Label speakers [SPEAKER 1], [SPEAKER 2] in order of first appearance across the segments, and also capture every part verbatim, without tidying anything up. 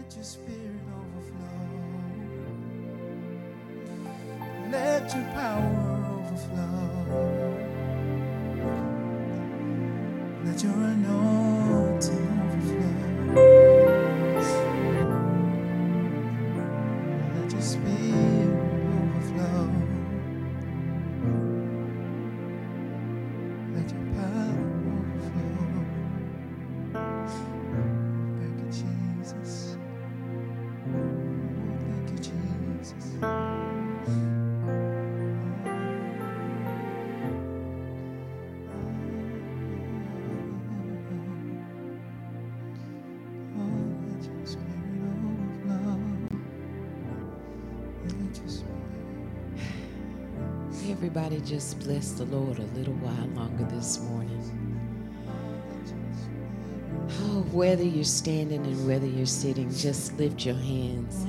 [SPEAKER 1] Let your spirit overflow. Let your power overflow. Let your anointing overflow. Let your spirit overflow. Let your power overflow. Thank you, Jesus. Thank you, Jesus.
[SPEAKER 2] Everybody just bless the Lord a little while longer this morning. Oh, whether you're standing and whether you're sitting, just lift your hands.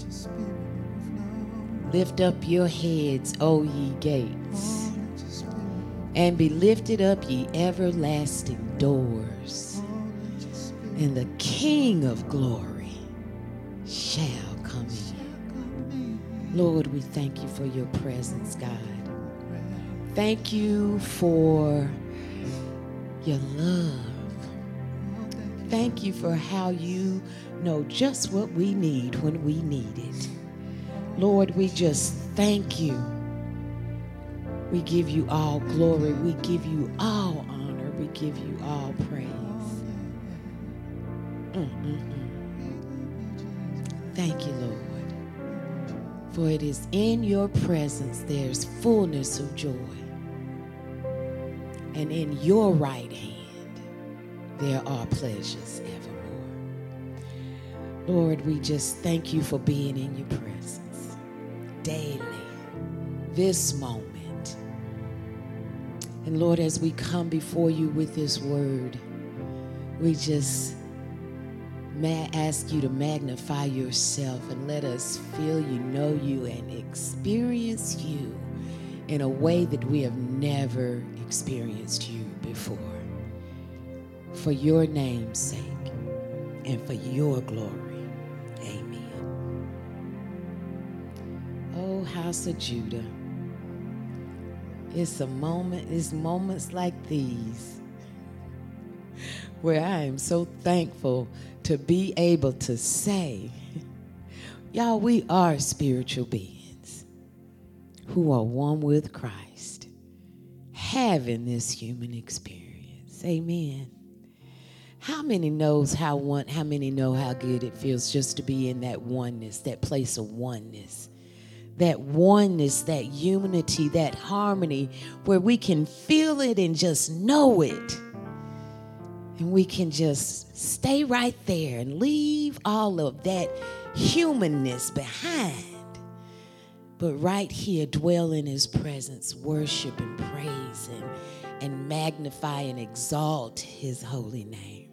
[SPEAKER 2] Lift up your heads, O ye gates, and be lifted up, ye everlasting doors, and the King of glory shall come in. Lord, we thank you for your presence, God. Thank you for your love. Thank you for how you know just what we need when we need it. Lord, we just thank you. We give you all glory. We give you all honor. We give you all praise. Mm-mm-mm. Thank you, Lord. For it is in your presence there's fullness of joy. And in your right hand there are pleasures evermore. Lord, we just thank you for being in your presence daily, this moment. And Lord, as we come before you with this word, we just may ask you to magnify yourself and let us feel you, know you, and experience you in a way that we have never experienced you before. For your name's sake and for your glory. Amen. Oh, House of Judah, it's a moment, it's moments like these where I am so thankful to be able to say, y'all, we are spiritual beings who are one with Christ, having this human experience. Amen. How many knows how one, how many know how good it feels just to be in that oneness, that place of oneness, that oneness, that unity, that harmony where we can feel it and just know it. And we can just stay right there and leave all of that humanness behind. But right here, dwell in his presence, worship and praise and, and magnify and exalt his holy name.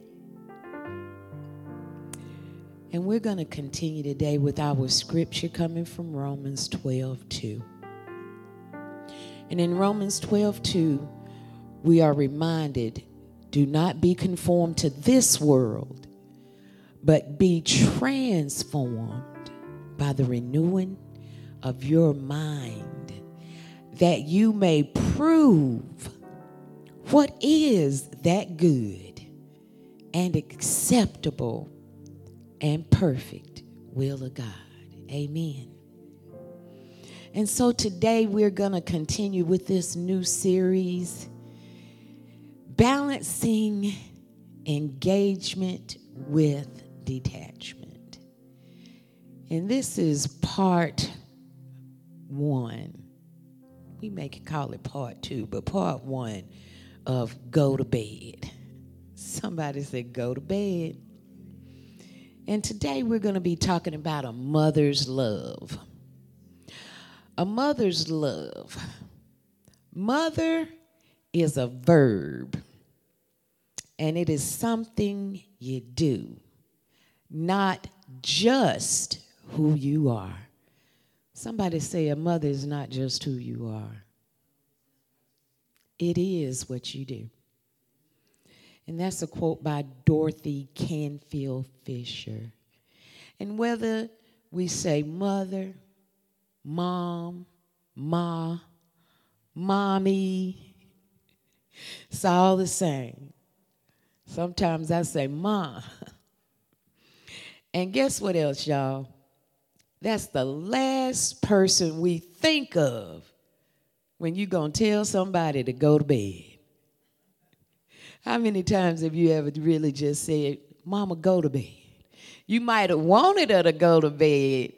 [SPEAKER 2] And we're going to continue today with our scripture coming from Romans twelve two. And in Romans twelve two, we are reminded, do not be conformed to this world, but be transformed by the renewing of your mind, that you may prove what is that good and acceptable and perfect will of God. Amen. And so today we're going to continue with this new series, Balancing Engagement with Detachment. And this is part one. We may call it part two, but part one of Go to Bed. Somebody said go to bed. And today we're going to be talking about a mother's love. A mother's love. Mother is a verb. And it is something you do, not just who you are. Somebody say a mother is not just who you are. It is what you do. And that's a quote by Dorothy Canfield Fisher. And whether we say mother, mom, ma, mommy, it's all the same. Sometimes I say ma. And guess what else, y'all? That's the last person we think of when you're going to tell somebody to go to bed. How many times have you ever really just said, Mama, go to bed? You might have wanted her to go to bed,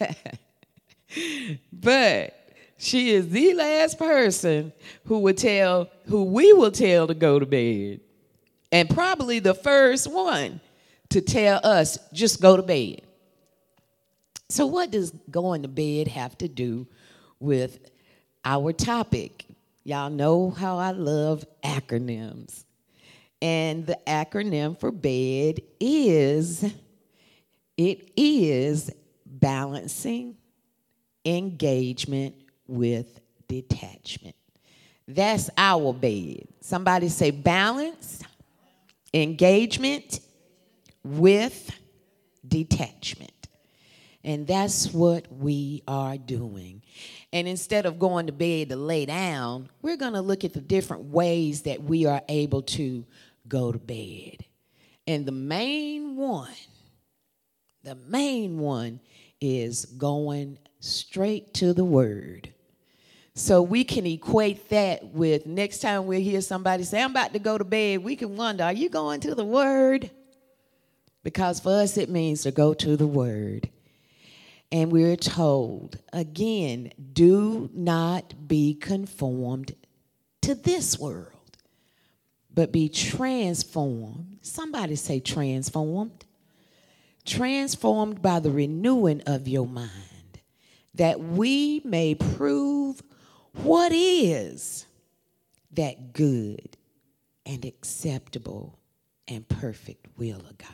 [SPEAKER 2] but she is the last person who would tell, who we will tell to go to bed. And probably the first one to tell us, just go to bed. So what does going to bed have to do with our topic? Y'all know how I love acronyms. And the acronym for bed is, it is balancing engagement with detachment. That's our bed. Somebody say balance, engagement with detachment. And that's what we are doing. And instead of going to bed to lay down, we're going to look at the different ways that we are able to go to bed. And the main one, the main one is going straight to the Word. So we can equate that with next time we hear somebody say, I'm about to go to bed, we can wonder, are you going to the Word? Because for us it means to go to the Word. And we're told, again, do not be conformed to this world, but be transformed. Somebody say transformed. Transformed by the renewing of your mind, that we may prove what is that good and acceptable and perfect will of God.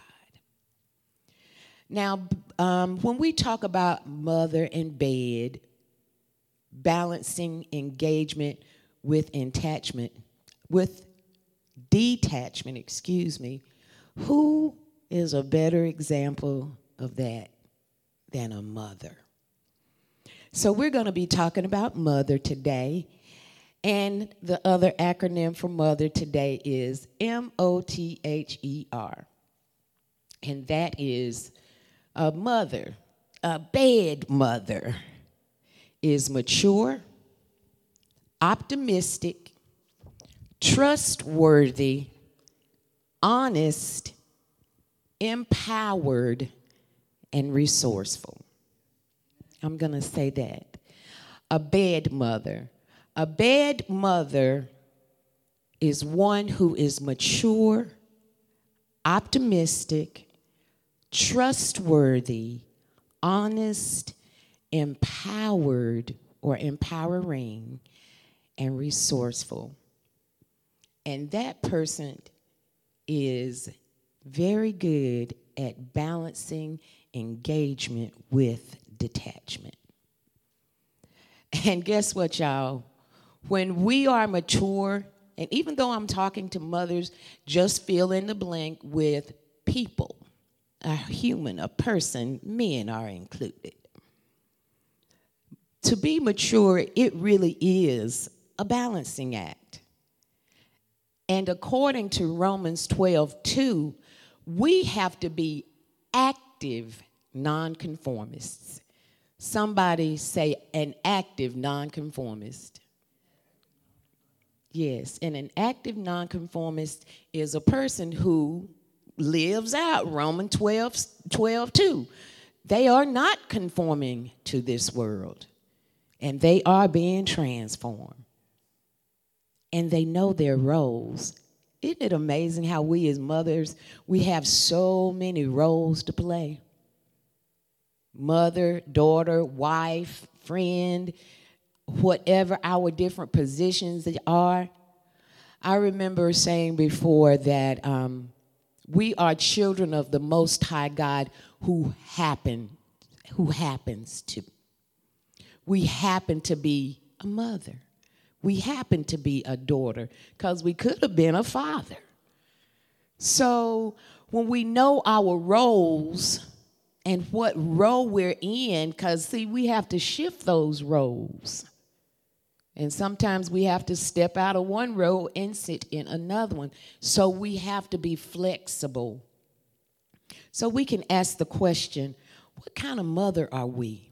[SPEAKER 2] Now, um, when we talk about mother and bed, balancing engagement with attachment, with detachment, excuse me, who is a better example of that than a mother? So we're going to be talking about mother today, and the other acronym for mother today is M O T H E R, and that is a mother, a bed mother, is mature, optimistic, trustworthy, honest, empowered, and resourceful. I'm going to say that. A bed mother. A bed mother is one who is mature, optimistic, trustworthy, honest, empowered or empowering, and resourceful. And that person is very good at balancing engagement with detachment. And guess what, y'all? When we are mature, and even though I'm talking to mothers, just fill in the blank with people. A human, a person, men are included. To be mature, it really is a balancing act. And according to Romans twelve two, we have to be active nonconformists. Somebody say an active nonconformist. Yes, and an active nonconformist is a person who lives out Romans twelve, twelve two. They are not conforming to this world, and they are being transformed. And they know their roles. Isn't it amazing how we as mothers, we have so many roles to play? Mother, daughter, wife, friend, whatever our different positions are. I remember saying before that um, we are children of the Most High God who happen, who happens to. We happen to be a mother. We happen to be a daughter because we could have been a father. So when we know our roles and what role we're in, because, see, we have to shift those roles. And sometimes we have to step out of one role and sit in another one. So we have to be flexible. So we can ask the question, what kind of mother are we?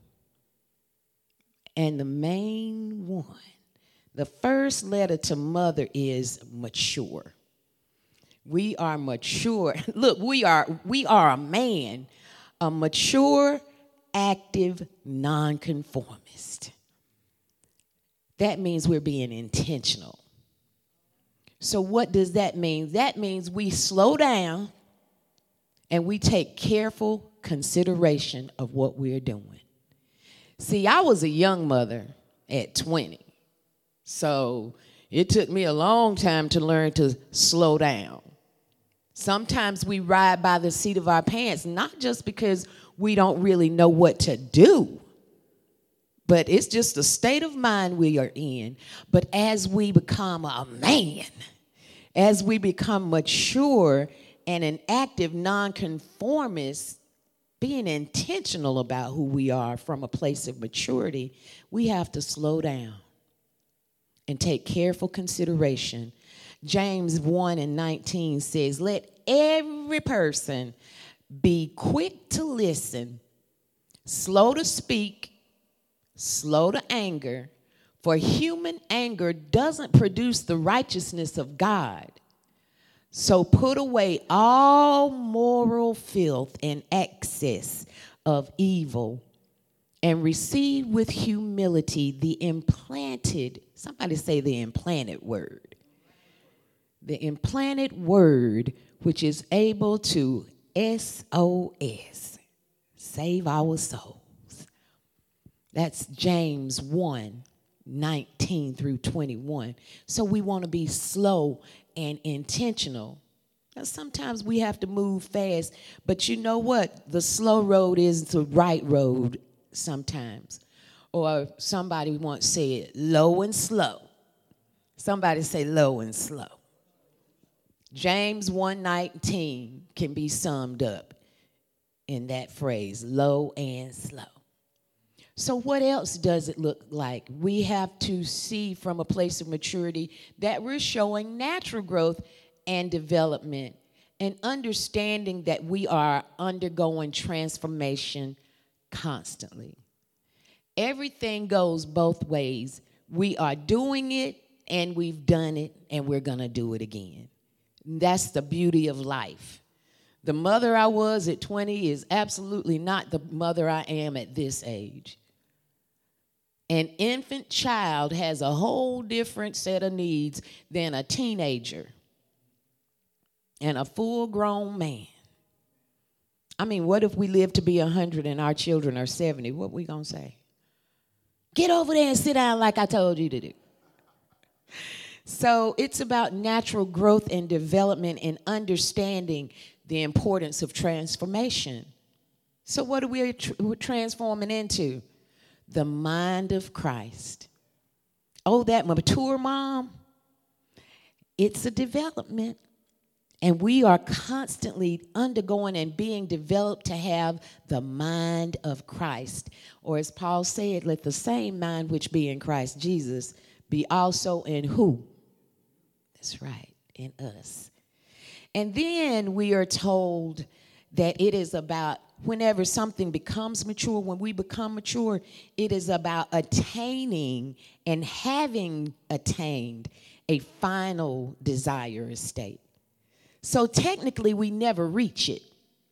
[SPEAKER 2] And the main one, the first letter to mother is mature. We are mature. Look, we are we are a man, a mature, active, nonconformist. That means we're being intentional. So what does that mean? That means we slow down and we take careful consideration of what we're doing. See, I was a young mother at twenty. So it took me a long time to learn to slow down. Sometimes we ride by the seat of our pants, not just because we don't really know what to do, but it's just the state of mind we are in. But as we become a man, as we become mature and an active nonconformist, being intentional about who we are from a place of maturity, we have to slow down and take careful consideration. James one and nineteen says, let every person be quick to listen, slow to speak, slow to anger, for human anger doesn't produce the righteousness of God. So put away all moral filth and excess of evil and receive with humility the implanted, somebody say the implanted word. The implanted word which is able to S O S, save our souls. That's James one, nineteen through twenty-one. So we want to be slow and intentional. Now, sometimes we have to move fast, but you know what? The slow road is the right road sometimes. Or somebody once said, low and slow. Somebody say low and slow. James one nineteen can be summed up in that phrase, low and slow. So what else does it look like? We have to see from a place of maturity that we're showing natural growth and development and understanding that we are undergoing transformation constantly. Everything goes both ways. We are doing it and we've done it and we're going to do it again. That's the beauty of life. The mother I was at twenty is absolutely not the mother I am at this age. An infant child has a whole different set of needs than a teenager and a full-grown man. I mean, what if we live to be one hundred and our children are seventy? What we going to say? Get over there and sit down like I told you to do. So it's about natural growth and development and understanding the importance of transformation. So what are we tr- transforming into? The mind of Christ. Oh, that mature mom, it's a development. And we are constantly undergoing and being developed to have the mind of Christ. Or as Paul said, let the same mind which be in Christ Jesus be also in who? That's right, in us. And then we are told that it is about whenever something becomes mature, when we become mature, it is about attaining and having attained a final desire or state. So technically, we never reach it.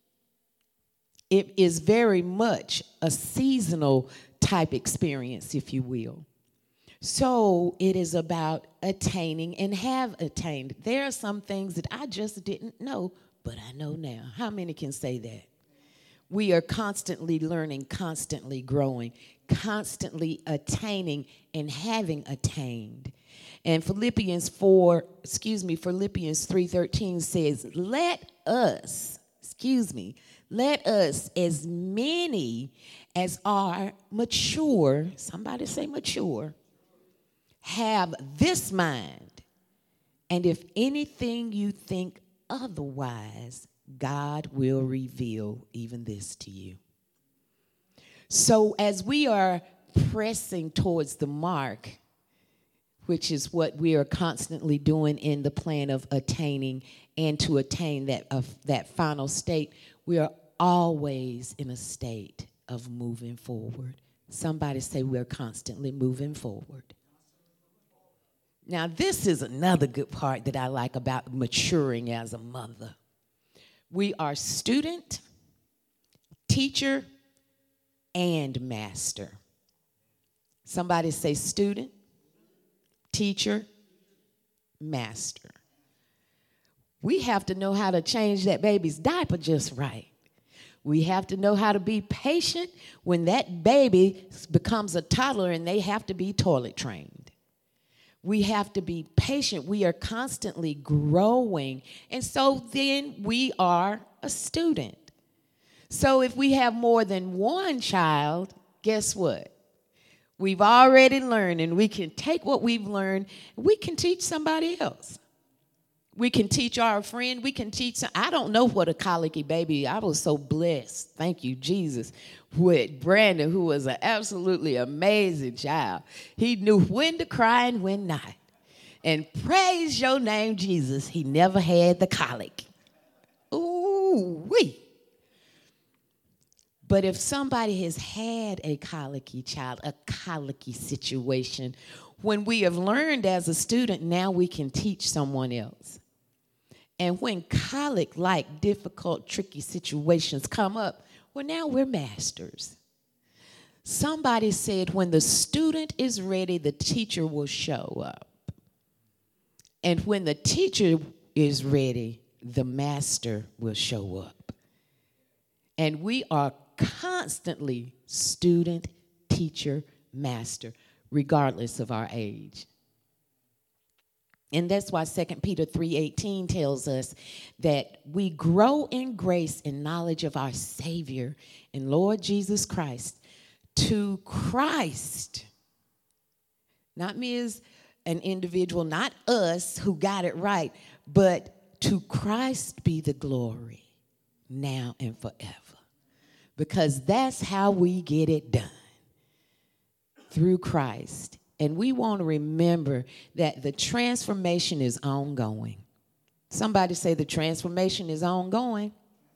[SPEAKER 2] It is very much a seasonal type experience, if you will. So it is about attaining and have attained. There are some things that I just didn't know, but I know now. How many can say that? We are constantly learning, constantly growing, constantly attaining and having attained. And Philippians four, excuse me, Philippians three thirteen says, let us, excuse me, let us, as many as are mature, somebody say mature, have this mind. And if anything you think otherwise, God will reveal even this to you. So as we are pressing towards the mark, which is what we are constantly doing in the plan of attaining and to attain that of that final state, we are always in a state of moving forward. Somebody say we're constantly moving forward. Now, this is another good part that I like about maturing as a mother. We are student, teacher, and master. Somebody say student, teacher, master. We have to know how to change that baby's diaper just right. We have to know how to be patient when that baby becomes a toddler and they have to be toilet trained. We have to be patient. We are constantly growing. And so then we are a student. So if we have more than one child, guess what? We've already learned, and we can take what we've learned, and we can teach somebody else. We can teach our friend. We can teach. Some, I don't know what a colicky baby. I was so blessed. Thank you, Jesus. With Brandon, who was an absolutely amazing child. He knew when to cry and when not. And praise your name, Jesus. He never had the colic. Ooh, wee. But if somebody has had a colicky child, a colicky situation, when we have learned as a student, now we can teach someone else. And when colic-like, difficult, tricky situations come up, well, now we're masters. Somebody said when the student is ready, the teacher will show up. And when the teacher is ready, the master will show up. And we are constantly student, teacher, master, regardless of our age. And that's why Second Peter three eighteen tells us that we grow in grace and knowledge of our Savior and Lord Jesus Christ. To Christ, not me as an individual, not us who got it right, but to Christ be the glory now and forever. Because that's how we get it done, through Christ. And we want to remember that the transformation is ongoing. Somebody say the transformation is ongoing.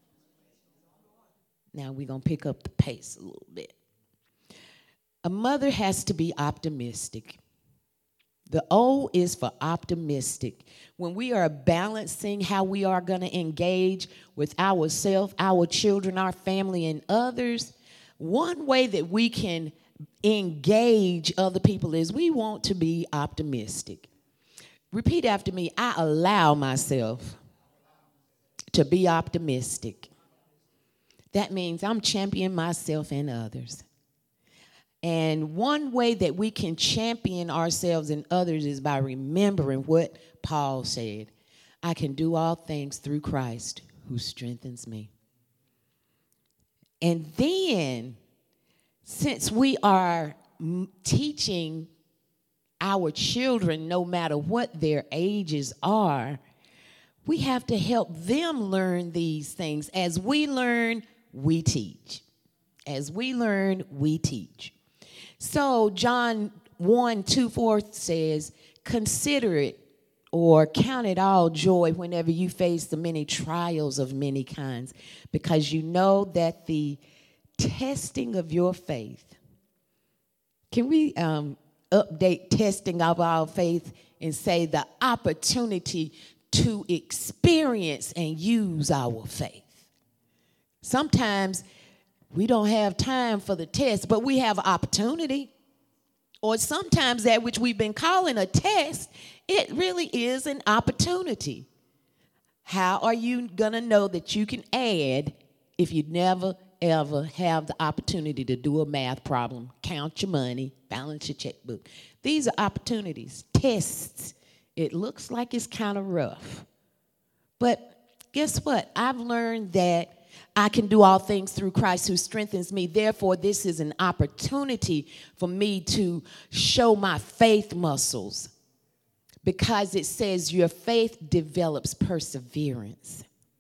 [SPEAKER 2] Now we're going to pick up the pace a little bit. A mother has to be optimistic. The O is for optimistic. When we are balancing how we are going to engage with ourselves, our children, our family, and others, one way that we can engage other people is we want to be optimistic. Repeat after me. I allow myself to be optimistic. That means I'm championing myself and others. And one way that we can champion ourselves and others is by remembering what Paul said. I can do all things through Christ who strengthens me. And then, since we are m- teaching our children, no matter what their ages are, we have to help them learn these things. As we learn, we teach. As we learn, we teach. So John one, two, four says, consider it or count it all joy whenever you face the many trials of many kinds, because you know that the testing of your faith. Can we um, update testing of our faith and say the opportunity to experience and use our faith? Sometimes we don't have time for the test, but we have opportunity. Or sometimes that which we've been calling a test, it really is an opportunity. How are you going to know that you can add if you never, ever have the opportunity to do a math problem, count your money, balance your checkbook? These are opportunities, tests. It looks like it's kind of rough. But guess what? I've learned that I can do all things through Christ who strengthens me. Therefore, this is an opportunity for me to show my faith muscles, because it says your faith develops perseverance.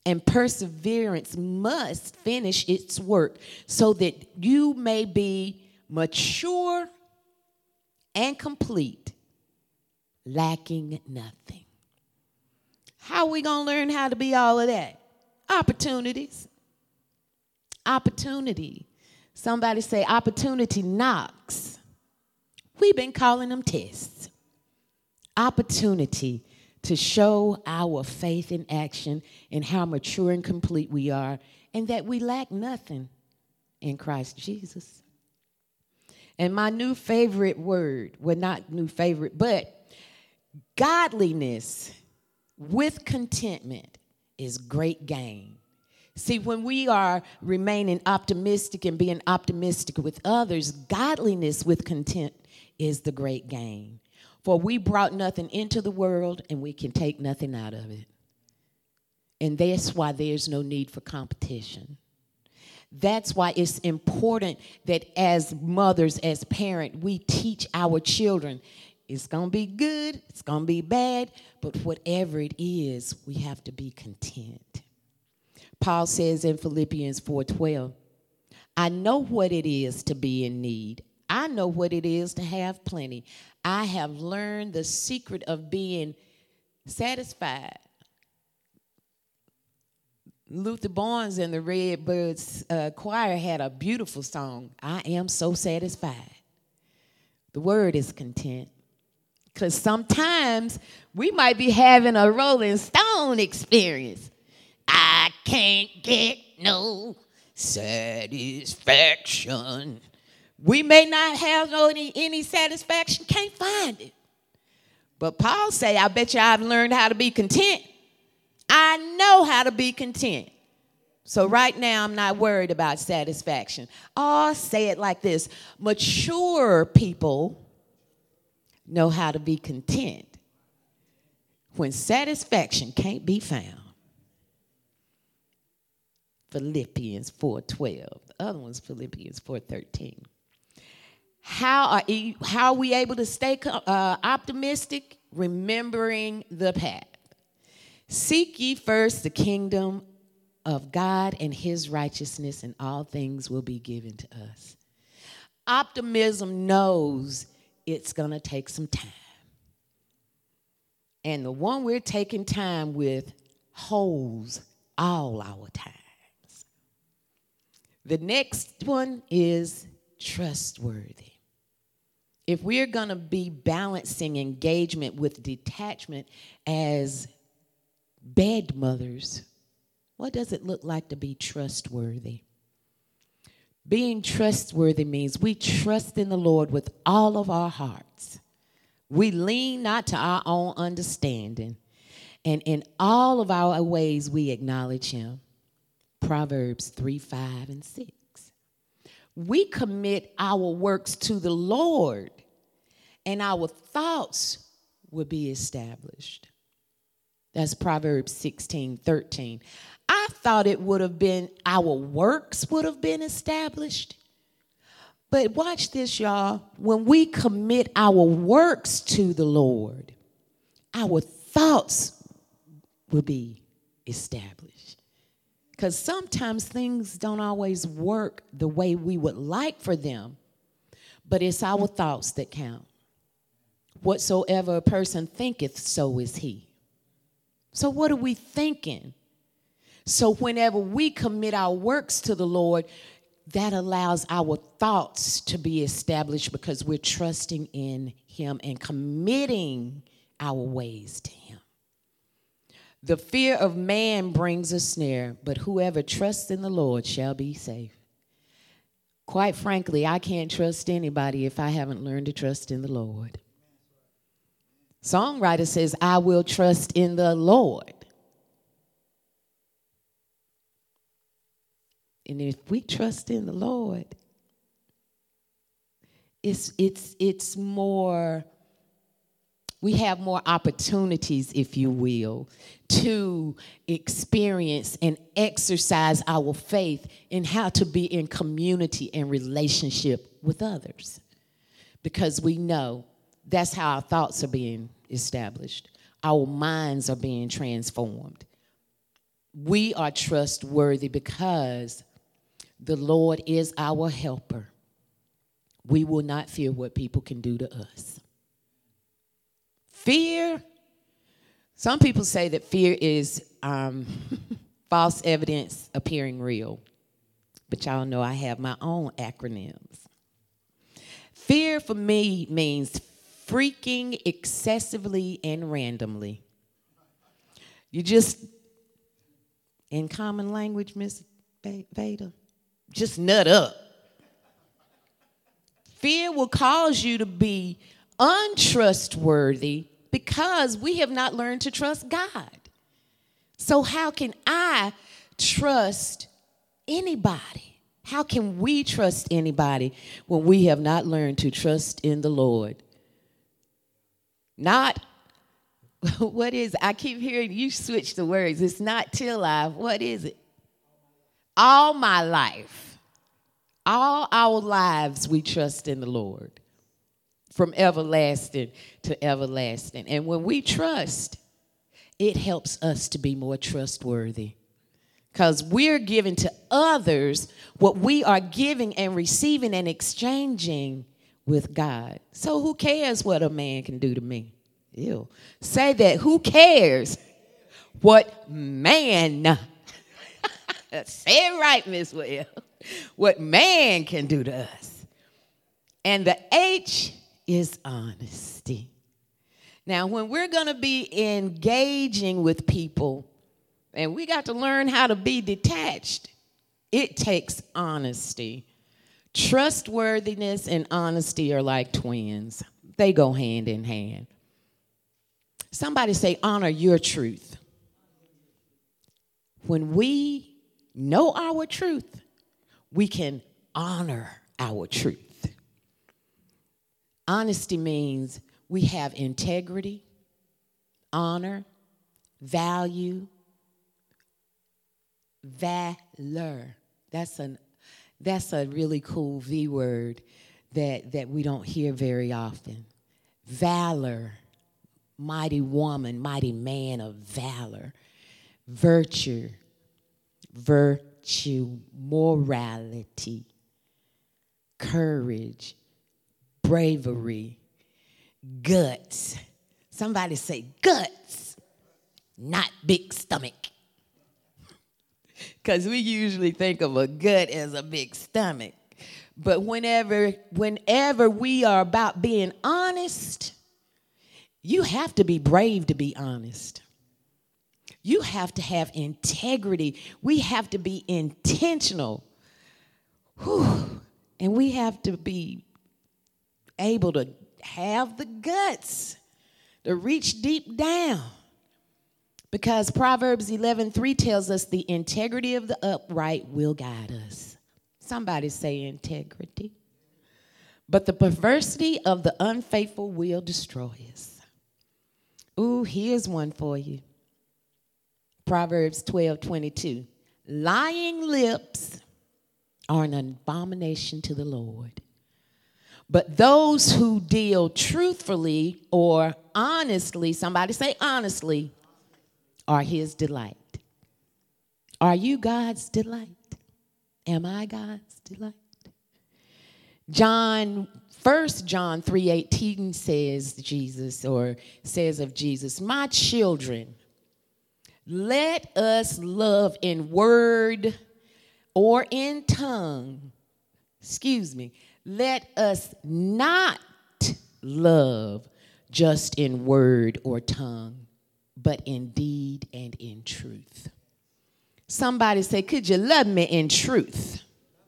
[SPEAKER 2] and perseverance must finish its work so that you may be mature and complete, lacking nothing. How are we going to learn how to be all of that? Opportunities. Opportunity. Somebody say opportunity knocks. We've been calling them tests. Opportunity to show our faith in action and how mature and complete we are, and that we lack nothing in Christ Jesus. And my new favorite word, well, not new favorite, but godliness with contentment is great gain. See, when we are remaining optimistic and being optimistic with others, godliness with content is the great gain. For we brought nothing into the world, and we can take nothing out of it. And that's why there's no need for competition. That's why it's important that as mothers, as parents, we teach our children. It's going to be good, it's going to be bad, but whatever it is, we have to be content. Paul says in Philippians four twelve, I know what it is to be in need. I know what it is to have plenty. I have learned the secret of being satisfied. Luther Barnes and the Redbirds uh, choir had a beautiful song, I am so satisfied. The word is content. Because sometimes we might be having a Rolling Stone experience. I can't get no satisfaction. We may not have no any, any satisfaction, can't find it. But Paul say, I bet you I've learned how to be content. I know how to be content. So right now, I'm not worried about satisfaction. I'll say it like this. Mature people know how to be content when satisfaction can't be found. Philippians four twelve. The other one's Philippians four thirteen. How are, you, how are we able to stay uh, optimistic? Remembering the path. Seek ye first the kingdom of God and his righteousness, and all things will be given to us. Optimism knows it's going to take some time. And the one we're taking time with holds all our times. The next one is trustworthy. If we're going to be balancing engagement with detachment as bed mothers, what does it look like to be trustworthy? Being trustworthy means we trust in the Lord with all of our hearts. We lean not to our own understanding. And in all of our ways, we acknowledge him. Proverbs three, five, and six. We commit our works to the Lord, and our thoughts will be established. That's Proverbs sixteen, thirteen. I thought it would have been our works would have been established. But watch this, y'all. When we commit our works to the Lord, our thoughts will be established. Because sometimes things don't always work the way we would like for them, but it's our thoughts that count. Whatsoever a person thinketh, so is he. So what are we thinking? So whenever we commit our works to the Lord, that allows our thoughts to be established because we're trusting in him and committing our ways to him. The fear of man brings a snare, but whoever trusts in the Lord shall be safe. Quite frankly, I can't trust anybody if I haven't learned to trust in the Lord. Songwriter says, I will trust in the Lord. And if we trust in the Lord, it's it's it's more, we have more opportunities, if you will, to experience and exercise our faith in how to be in community and relationship with others. Because we know that's how our thoughts are being established. Our minds are being transformed. we are trustworthy because the Lord is our helper. We will not fear what people can do to us. Fear, some people say that fear is um, false evidence appearing real. But y'all know I have my own acronyms. Fear for me means freaking excessively and randomly. You just, in common language, Miss Veda, just nut up. Fear will cause you to be untrustworthy because we have not learned to trust God. So how can I trust anybody? How can we trust anybody when we have not learned to trust in the Lord? Not, what is it? I keep hearing you switch the words. It's not till I've, what is it? All my life, all our lives we trust in the Lord from everlasting to everlasting. And when we trust, it helps us to be more trustworthy. Because we're giving to others what we are giving and receiving and exchanging with God. So who cares what a man can do to me? Ew. Say that. Who cares what man, say it right, Miss Will, what man can do to us. And the H is honesty. Now, when we're going to be engaging with people, and we got to learn how to be detached, it takes honesty. Trustworthiness and honesty are like twins. They go hand in hand. Somebody say, honor your truth. When we know our truth, we can honor our truth. Honesty means we have integrity, honor, value, valor. That's an that's a really cool V word that, that we don't hear very often. Valor, mighty woman, mighty man of valor. Virtue, virtue, morality, courage, bravery, guts. Somebody say guts, not big stomach. Because we usually think of a gut as a big stomach. But whenever, whenever we are about being honest, you have to be brave to be honest. You have to have integrity. We have to be intentional. Whew. And we have to be able to have the guts to reach deep down. Because Proverbs eleven three tells us the integrity of the upright will guide us. Somebody say integrity. But the perversity of the unfaithful will destroy us. Ooh, here's one for you. Proverbs twelve twenty-two. Lying lips are an abomination to the Lord. But those who deal truthfully or honestly, somebody say honestly, are his delight. Are you God's delight? Am I God's delight? John, First John three eighteen says Jesus, or says of Jesus, my children, let us love in word or in tongue. Excuse me. Let us not love just in word or tongue, but in deed and in truth. Somebody say, could you love me in truth?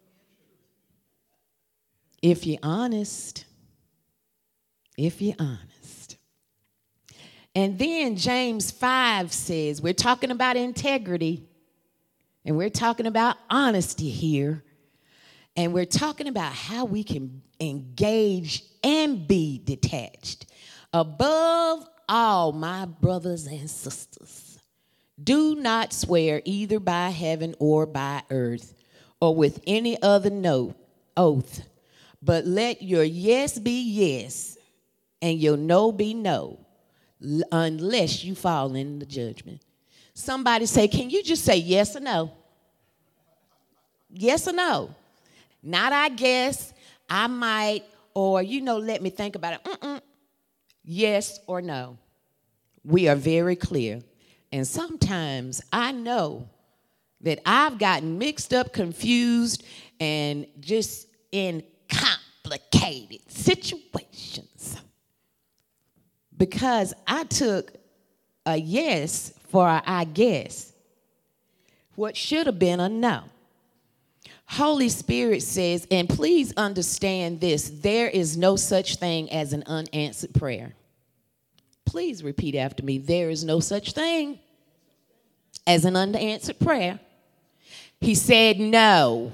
[SPEAKER 2] If you're honest. If you're honest. And then James five says, we're talking about integrity, and we're talking about honesty here, and we're talking about how we can engage and be detached. Above all, my brothers and sisters, do not swear either by heaven or by earth or with any other note, oath, but let your yes be yes and your no be no, unless you fall in the judgment. Somebody say, can you just say yes or no? Yes or no? Not I guess, I might, or, you know, let me think about it. Mm-mm. Yes or no. We are very clear. And sometimes I know that I've gotten mixed up, confused, and just in complicated situations because I took a yes for a I guess, what should have been a no. Holy Spirit says, and please understand this, there is no such thing as an unanswered prayer. Please repeat after me. There is no such thing as an unanswered prayer. He said no.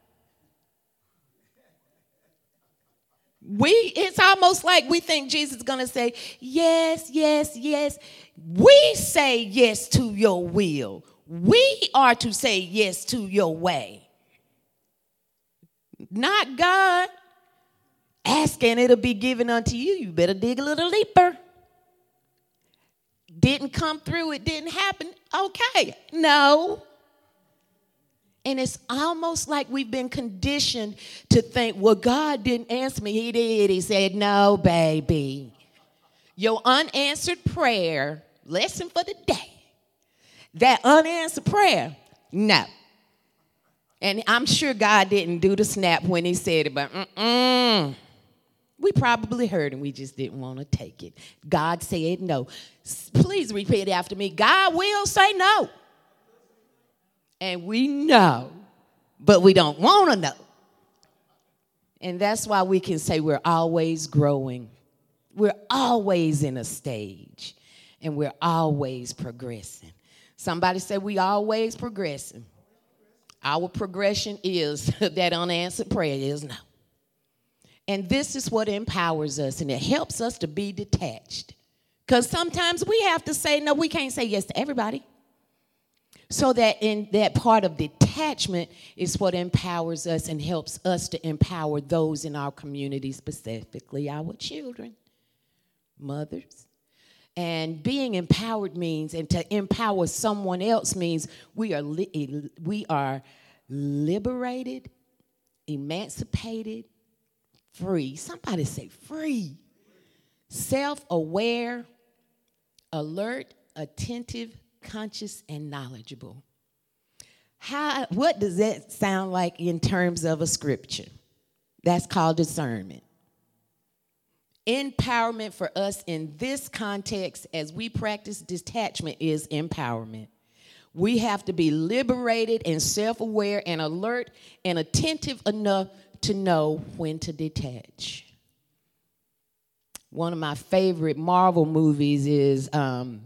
[SPEAKER 2] We, it's almost like we think Jesus is going to say, yes, yes, yes. We say yes to your will. We are to say yes to your way. Not God. Ask and it'll be given unto you. You better dig a little deeper. Didn't come through, it didn't happen. Okay, no. And it's almost like we've been conditioned to think, well, God didn't answer me. He did. He said, no, baby. Your unanswered prayer, lesson for the day, that unanswered prayer, no. And I'm sure God didn't do the snap when he said it, but mm-mm. We probably heard and we just didn't want to take it. God said no. Please repeat after me. God will say no. And we know, but we don't want to know. And that's why we can say we're always growing. We're always in a stage. And we're always progressing. Somebody said we always progressing. Our progression is that unanswered prayer is no. And this is what empowers us, and it helps us to be detached. Because sometimes we have to say, no, we can't say yes to everybody. So that in that part of detachment is what empowers us and helps us to empower those in our community, specifically our children, mothers. And being empowered means, and to empower someone else means we are li- we are liberated, emancipated, free. Somebody say free. Self-aware, alert, attentive, conscious, and knowledgeable. How, what does that sound like in terms of a scripture? That's called discernment. Empowerment for us in this context as we practice detachment is empowerment. We have to be liberated and self-aware and alert and attentive enough to know when to detach. One of my favorite Marvel movies is um,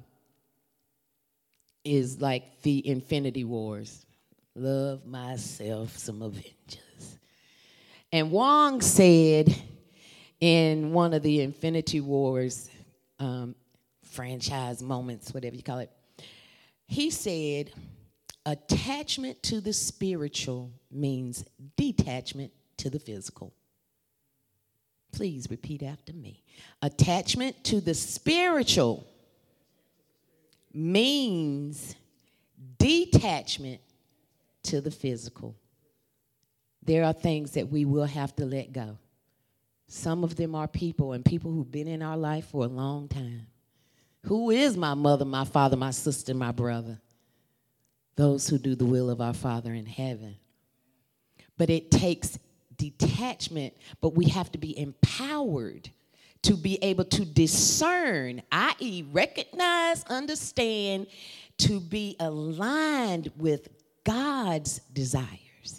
[SPEAKER 2] is like the Infinity Wars. Love myself some Avengers. And Wong said in one of the Infinity Wars um, franchise moments, whatever you call it, he said, attachment to the spiritual means detachment to the physical. Please repeat after me. Attachment to the spiritual means detachment to the physical. There are things that we will have to let go. Some of them are people, and people who've been in our life for a long time. Who is my mother, my father, my sister, my brother? Those who do the will of our Father in heaven. But it takes detachment, but we have to be empowered to be able to discern, that is recognize, understand, to be aligned with God's desires.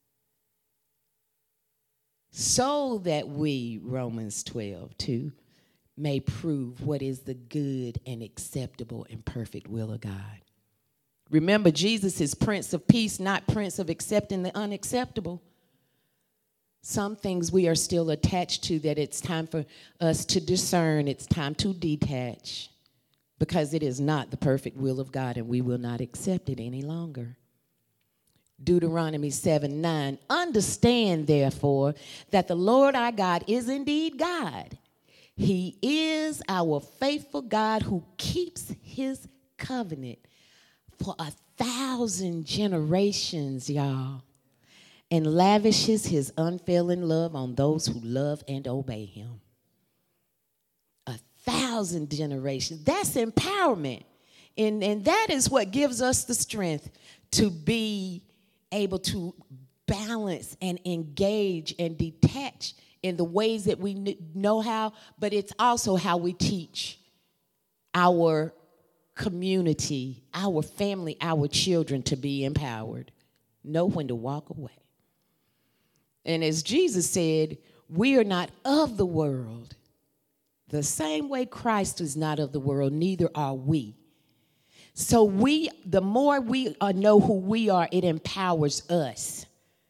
[SPEAKER 2] So that we, Romans twelve two, may prove what is the good and acceptable and perfect will of God. Remember, Jesus is Prince of Peace, not Prince of accepting the unacceptable. Some things we are still attached to that it's time for us to discern. It's time to detach because it is not the perfect will of God and we will not accept it any longer. Deuteronomy seven nine, understand therefore that the Lord our God is indeed God. He is our faithful God who keeps his covenant for a thousand generations, y'all, and lavishes his unfailing love on those who love and obey him. A thousand generations. That's empowerment. And, and that is what gives us the strength to be able to balance and engage and detach in the ways that we know how, but it's also how we teach our community, our family, our children to be empowered. Know when to walk away. And as Jesus said, we are not of the world. The same way Christ is not of the world, neither are we. So we, the more we uh, know who we are, it empowers us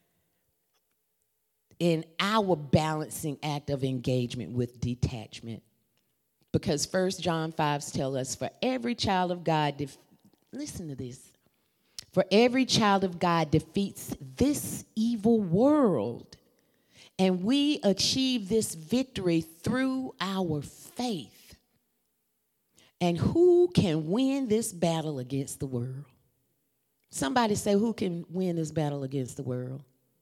[SPEAKER 2] in our balancing act of engagement with detachment. Because First John five tells us, for every child of God, def- listen to this, for every child of God defeats this evil world, and we achieve this victory through our faith. And who can win this battle against the world? Somebody say, who can win this battle against the world?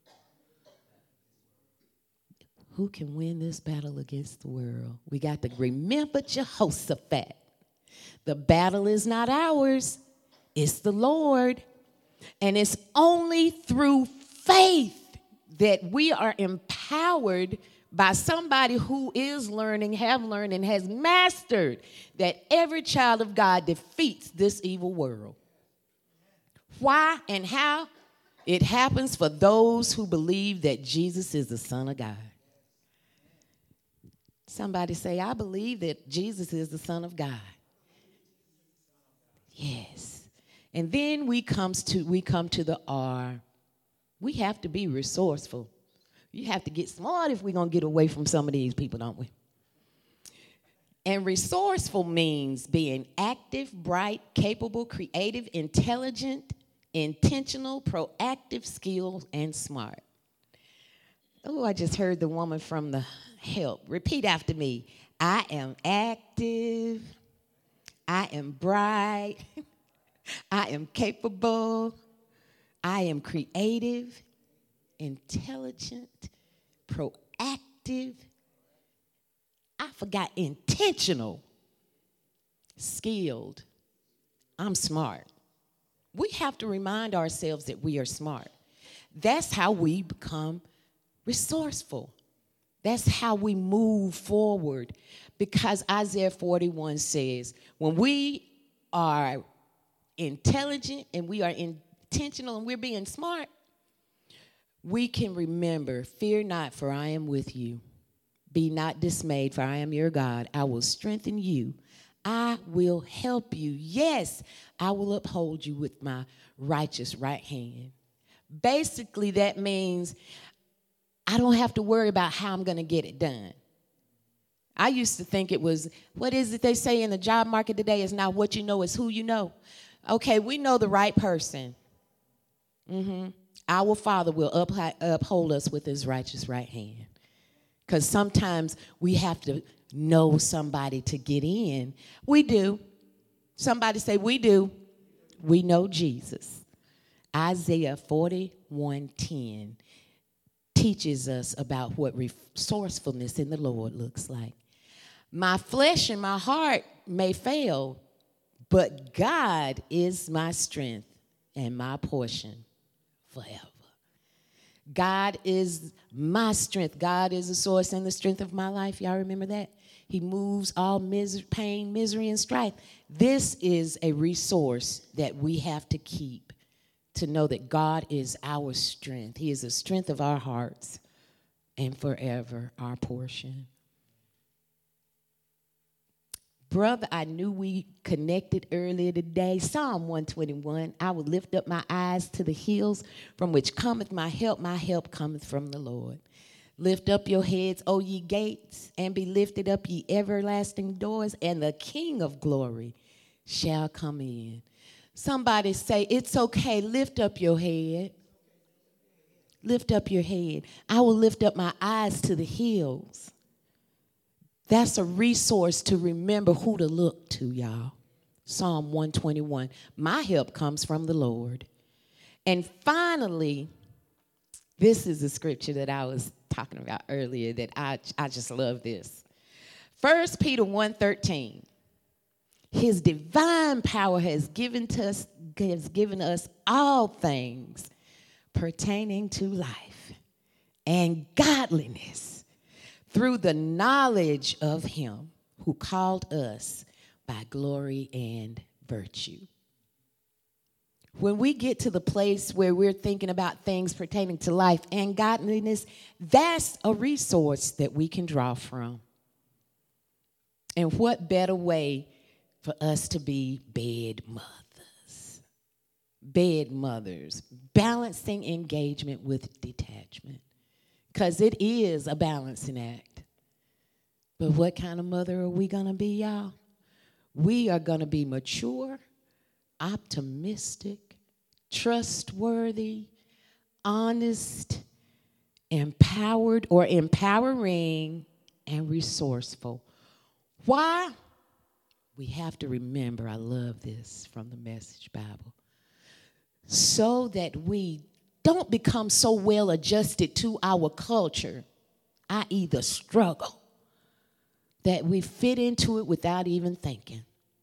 [SPEAKER 2] Who can win this battle against the world? We got to remember Jehoshaphat. The battle is not ours, it's the Lord. And it's only through faith that we are empowered by somebody who is learning, have learned, and has mastered that every child of God defeats this evil world. Why and how? It happens for those who believe that Jesus is the Son of God. Somebody say, I believe that Jesus is the Son of God. Yes. And then we comes to we come to the R. We have to be resourceful. You have to get smart if we're going to get away from some of these people, don't we? And resourceful means being active, bright, capable, creative, intelligent, intentional, proactive, skilled, and smart. Oh, I just heard the woman from the help. Repeat after me. I am active. I am bright. I am capable. I am creative, intelligent, proactive. I forgot intentional, skilled. I'm smart. We have to remind ourselves that we are smart. That's how we become resourceful. That's how we move forward. Because Isaiah forty-one says, when we are intelligent and we are intentional and we're being smart, we can remember, fear not, for I am with you. Be not dismayed, for I am your God. I will strengthen you. I will help you. Yes, I will uphold you with my righteous right hand. Basically, that means I don't have to worry about how I'm going to get it done. I used to think it was, what is it they say in the job market today? It's not what you know, it's who you know. Okay, we know the right person. Mm-hmm. Our Father will up, uphold us with his righteous right hand. Because sometimes we have to know somebody to get in. We do. Somebody say, we do. We know Jesus. Isaiah forty-one ten teaches us about what resourcefulness in the Lord looks like. My flesh and my heart may fail, but God is my strength and my portion forever. God is my strength. God is the source and the strength of my life. Y'all remember that? He moves all mis- pain, misery, and strife. This is a resource that we have to keep, to know that God is our strength. He is the strength of our hearts and forever our portion. Brother, I knew we connected earlier today. Psalm one twenty-one, I will lift up my eyes to the hills from which cometh my help. My help cometh from the Lord. Lift up your heads, O ye gates, and be lifted up, ye everlasting doors, and the King of glory shall come in. Somebody say, it's okay, lift up your head. Lift up your head. I will lift up my eyes to the hills. That's a resource to remember who to look to, y'all. Psalm one twenty-one. My help comes from the Lord. And finally, this is the scripture that I was talking about earlier that I, I just love this. First Peter one thirteen. His divine power has given to us, has given us all things pertaining to life and godliness through the knowledge of him who called us by glory and virtue. When we get to the place where we're thinking about things pertaining to life and godliness, that's a resource that we can draw from. And what better way for us to be bed mothers? Bed mothers, balancing engagement with detachment. Because it is a balancing act. But what kind of mother are we going to be, y'all? We are going to be mature, optimistic, trustworthy, honest, empowered or empowering, and resourceful. Why? We have to remember, I love this from the Message Bible, so that we don't become so well adjusted to our culture, that is the struggle, that we fit into it without even thinking.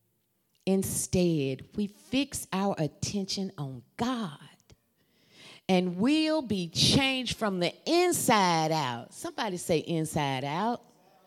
[SPEAKER 2] Instead, we fix our attention on God, and we'll be changed from the inside out. Somebody say inside out.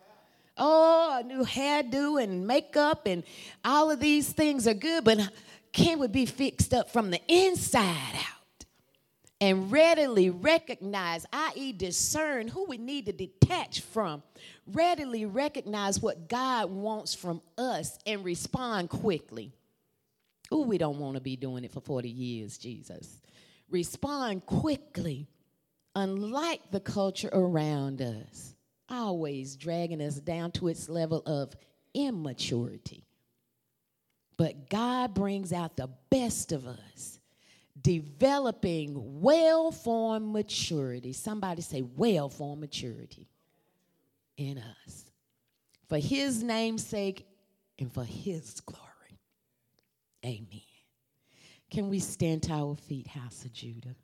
[SPEAKER 2] Oh, a new hairdo and makeup and all of these things are good, but can we be fixed up from the inside out and readily recognize, that is discern who we need to detach from, readily recognize what God wants from us and respond quickly. Oh, we don't want to be doing it for forty years, Jesus. Respond quickly, unlike the culture around us, always dragging us down to its level of immaturity. But God brings out the best of us, developing well-formed maturity. Somebody say well-formed maturity in us. For his name's sake and for his glory. Amen. Can we stand to our feet, House of Judah?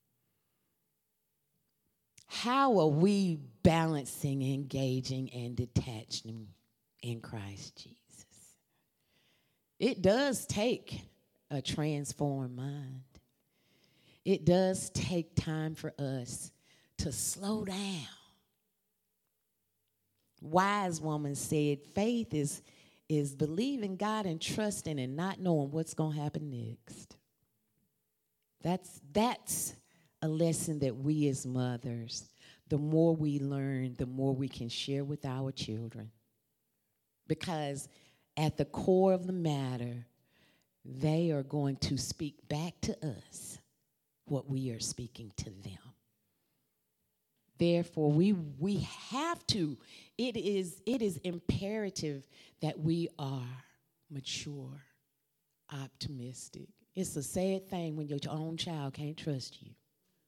[SPEAKER 2] How are we balancing, engaging, and detaching in Christ Jesus? It does take a transformed mind. It does take time for us to slow down. Wise woman said, faith is, is believing God and trusting and not knowing what's going to happen next. That's, that's a lesson that we as mothers, the more we learn, the more we can share with our children. Because at the core of the matter, they are going to speak back to us what we are speaking to them. Therefore, we we have to, it is, it is imperative that we are mature, optimistic. It's a sad thing when your own child can't trust you.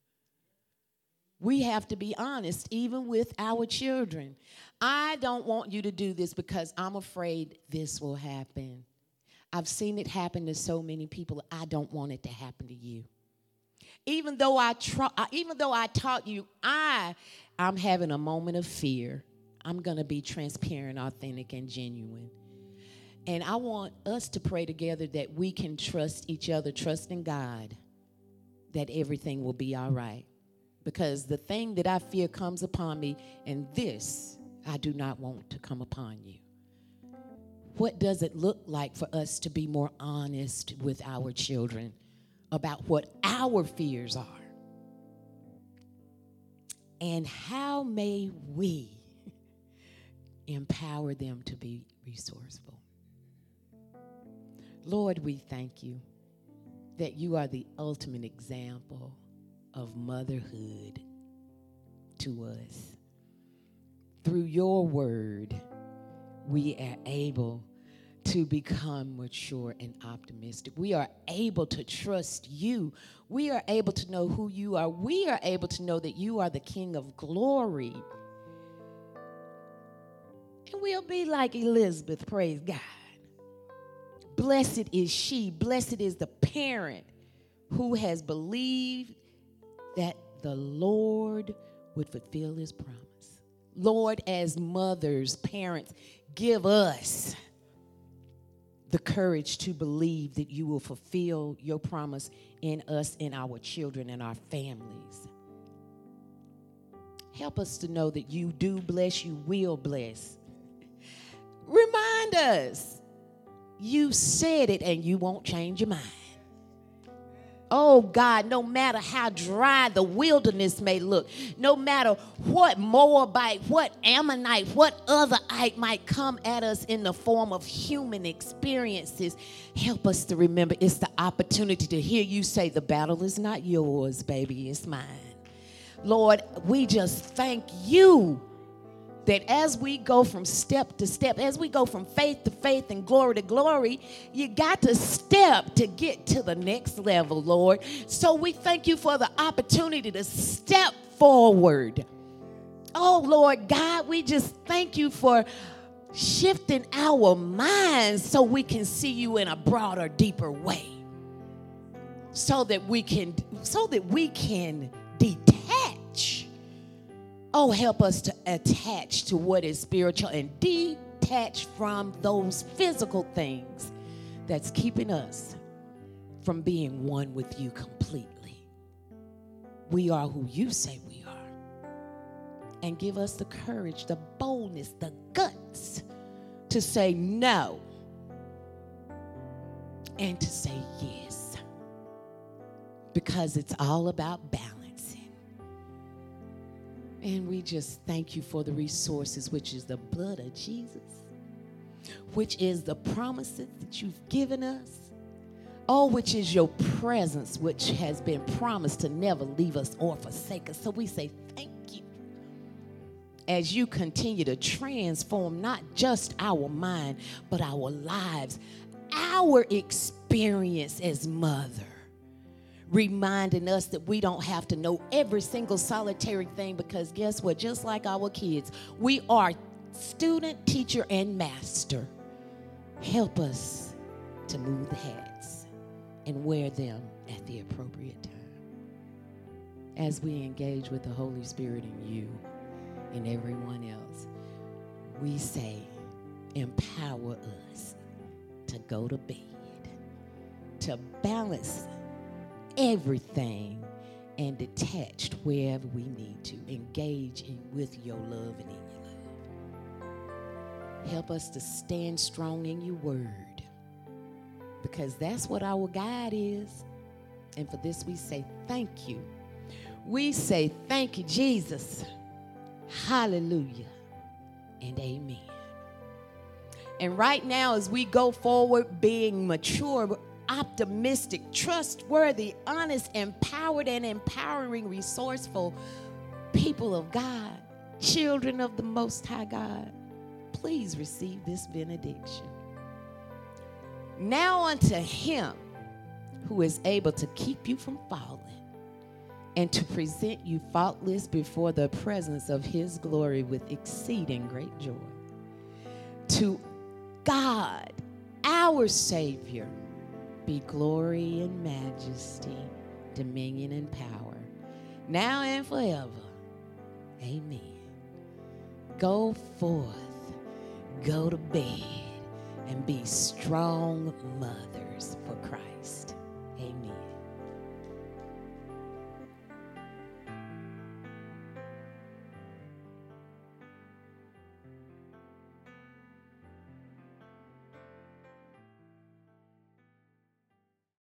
[SPEAKER 2] We have to be honest, even with our children. I don't want you to do this because I'm afraid this will happen. I've seen it happen to so many people. I don't want it to happen to you. Even though I try, even though I taught you, I, I'm having a moment of fear. I'm going to be transparent, authentic, and genuine. And I want us to pray together that we can trust each other, trust in God, that everything will be all right. Because the thing that I fear comes upon me, and this I do not want to come upon you. What does it look like for us to be more honest with our children about what our fears are? And how may we empower them to be resourceful? Lord, we thank you that you are the ultimate example of motherhood to us. Through your word, we are able to become mature and optimistic. We are able to trust you. We are able to know who you are. We are able to know that you are the King of glory. And we'll be like Elizabeth, praise God. Blessed is she, blessed is the parent who has believed that the Lord would fulfill his promise. Lord, as mothers, parents, give us the courage to believe that you will fulfill your promise in us, in our children, and our families. Help us to know that you do bless, you will bless. Remind us, you said it and you won't change your mind. Oh God, no matter how dry the wilderness may look, no matter what Moabite, what Ammonite, what other ite might come at us in the form of human experiences, help us to remember it's the opportunity to hear you say, the battle is not yours, baby, it's mine. Lord, we just thank you that as we go from step to step, as we go from faith to faith and glory to glory, you got to step to get to the next level, Lord. So we thank you for the opportunity to step forward. Oh, Lord God, we just thank you for shifting our minds so we can see you in a broader, deeper way. So that we can, so that we can detach. Oh, help us to attach to what is spiritual and detach from those physical things that's keeping us from being one with you completely. We are who you say we are. And give us the courage, the boldness, the guts to say no and to say yes. Because it's all about balance. And we just thank you for the resources, which is the blood of Jesus, which is the promises that you've given us. Oh, which is your presence, which has been promised to never leave us or forsake us. So we say thank you as you continue to transform not just our mind, but our lives, our experience as mother. Reminding us that we don't have to know every single solitary thing, because guess what? Just like our kids, we are student, teacher, and master. Help us to move the hats and wear them at the appropriate time. As we engage with the Holy Spirit in you and everyone else, we say, empower us to go to bed, to balance everything and detached wherever we need to. Engage in with your love and in your love. Help us to stand strong in your word, because that's what our guide is. And for this we say thank you. We say thank you, Jesus. Hallelujah and amen. And right now, as we go forward being mature, optimistic, trustworthy, honest, empowered, and empowering, resourceful people of God, children of the Most High God, please receive this benediction. Now unto him who is able to keep you from falling and to present you faultless before the presence of his glory with exceeding great joy. To God, our Savior, be glory and majesty, dominion and power, now and forever. Amen. Go forth, go to bed, and be strong mothers for Christ. Amen.